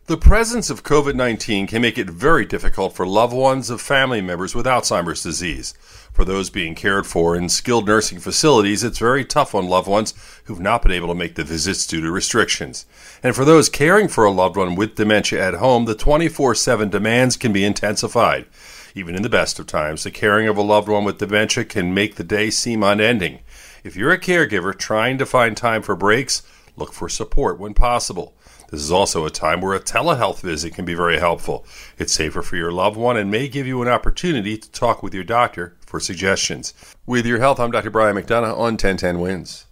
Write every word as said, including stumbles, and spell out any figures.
The presence of COVID nineteen can make it very difficult for loved ones of family members with Alzheimer's disease. For those being cared for in skilled nursing facilities, it's very tough on loved ones who've not been able to make the visits due to restrictions. And for those caring for a loved one with dementia at home, the twenty-four seven demands can be intensified. Even in the best of times, the caring of a loved one with dementia can make the day seem unending. If you're a caregiver trying to find time for breaks, look for support when possible. This is also a time where a telehealth visit can be very helpful. It's safer for your loved one and may give you an opportunity to talk with your doctor for suggestions. With your health, I'm Doctor Brian McDonough on ten ten Wins.